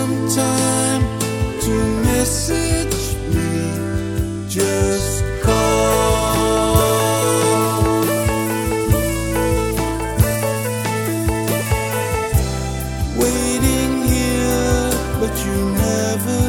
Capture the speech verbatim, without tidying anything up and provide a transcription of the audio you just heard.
some time to message me, just call. Waiting here, but you never